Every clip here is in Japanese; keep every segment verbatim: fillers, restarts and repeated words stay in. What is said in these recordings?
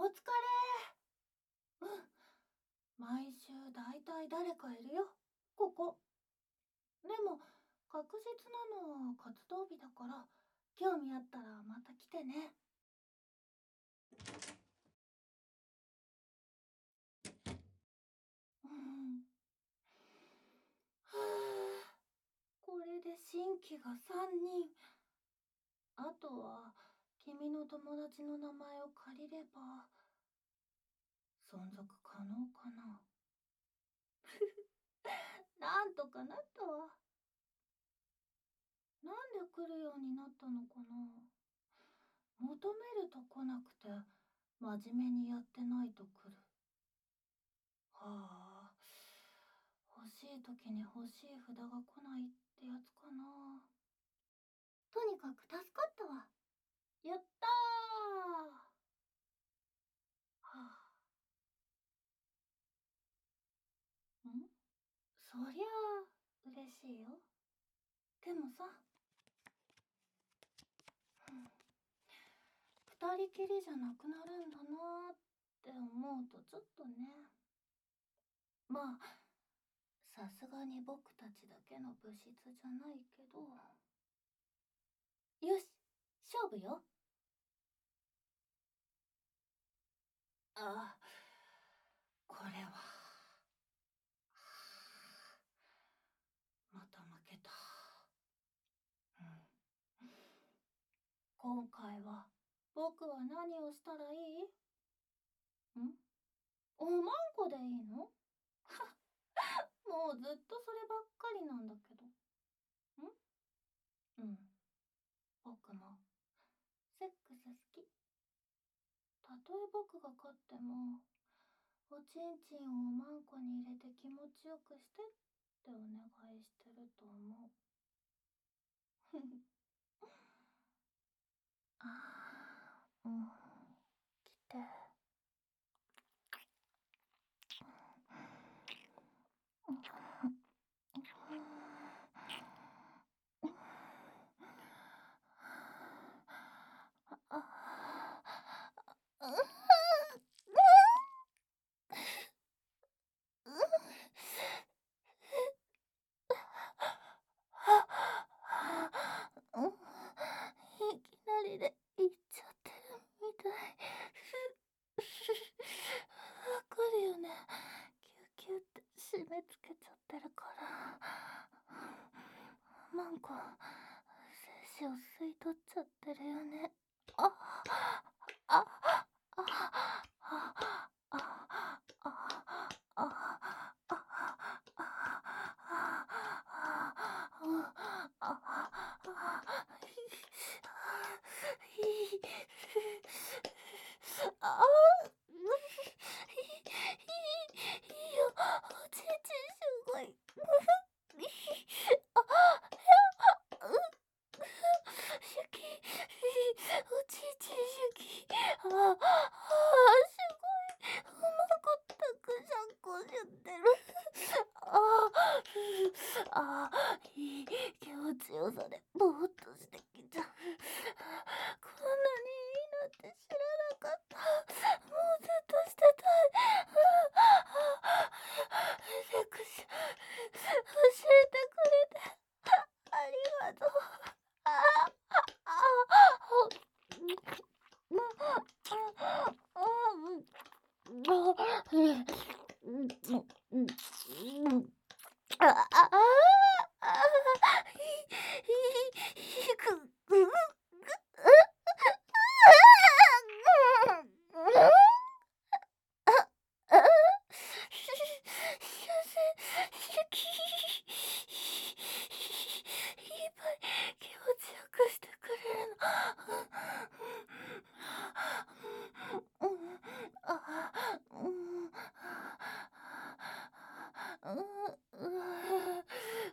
お疲れ。うん。毎週だいたい誰かいるよ。ここ。でも、確実なのは活動日だから、興味あったらまた来てね。うん。はあ、これで新規がさんにん。あとは、君の友達の名前を借りれば、存続可能かな。なんとかなったわ。なんで来るようになったのかな。求めると来なくて、真面目にやってないと来る。はあ、欲しい時に欲しい札が来ないってやつかな。とにかく助かったわ。やったー。はあ、んそりゃあ嬉しいよ。でもさ、二人きりじゃなくなるんだなーって思うとちょっとね。まあ、さすがに僕たちだけの物質じゃないけど。よし、勝負よ。あ、これは。また負けた。うん、今回は僕は何をしたらいい？んおまんこでいいの？もうずっとそればっかりなんだけど。んうん。僕もセックス好き。たとえ僕が勝っても、おちんちんをおまんこに入れて気持ちよくしてってお願いしてると思う。ああ、うん。来て。いきなりで言っちゃってるみたい。わかるよね。キューキューって締め付けちゃってるから。マンコ、精子を吸い取っちゃってるよね。あ、あ、あ、あ、あ、あ、あ、あ、いいよ、おちんちんすごい。シャキ、おちんちんシャキ。ああ、すごい。うまくたくさんこしゃってる。ああ、ああ、いい気持ちよさでぼーっとしてきちゃう。こんなにいいなんて知らなかった。もうずっとしてたい。セクシー、教えてくれてありがとう。ああ、ああ、ああ、気持ちよくしてくれるの。うん、あ、うん、うん、うん、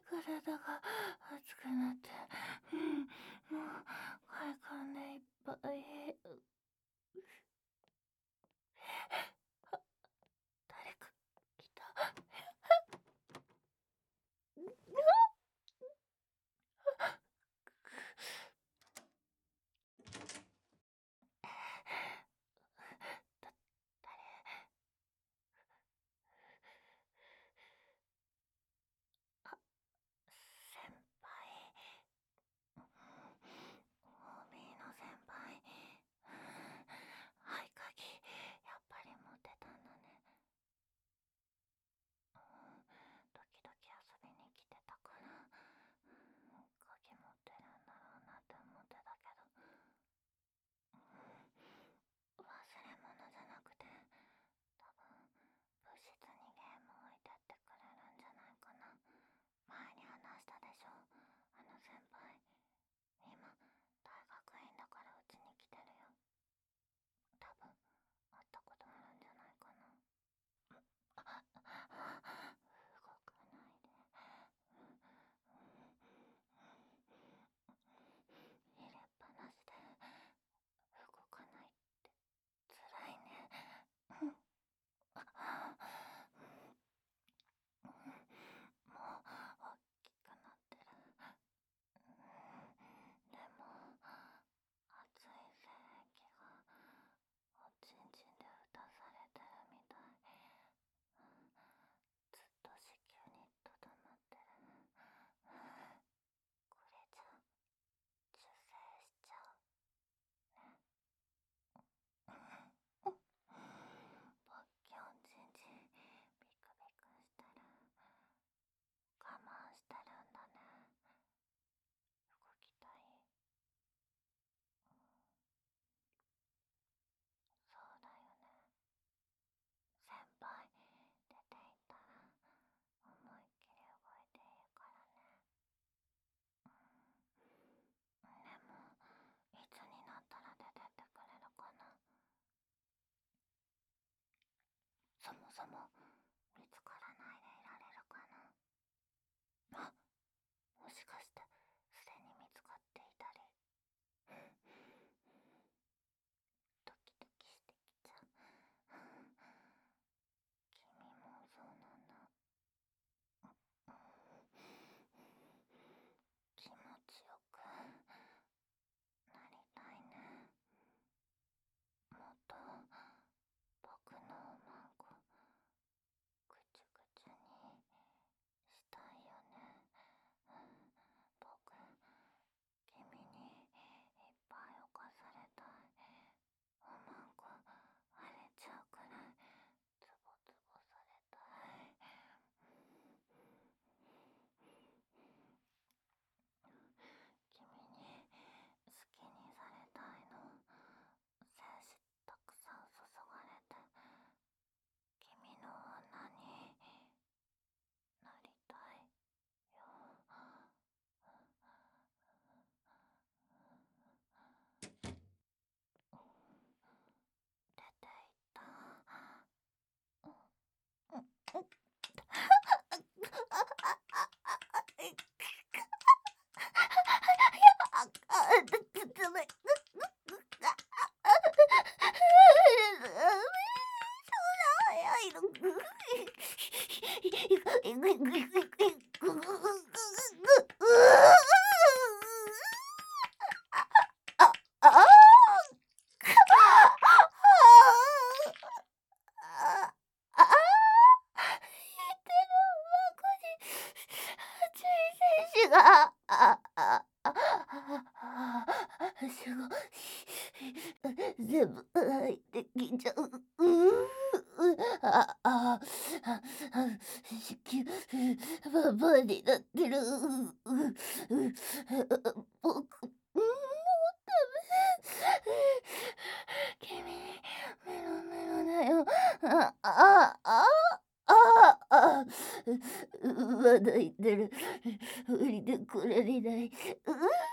泣いてきちゃう。ううあ、あ、あ、子宮、パパになってる。ううう僕、もうダメ。君、メロメロだよ。あ、あ、あ、あ、あ、う、まだ言ってる。降りてこられない。う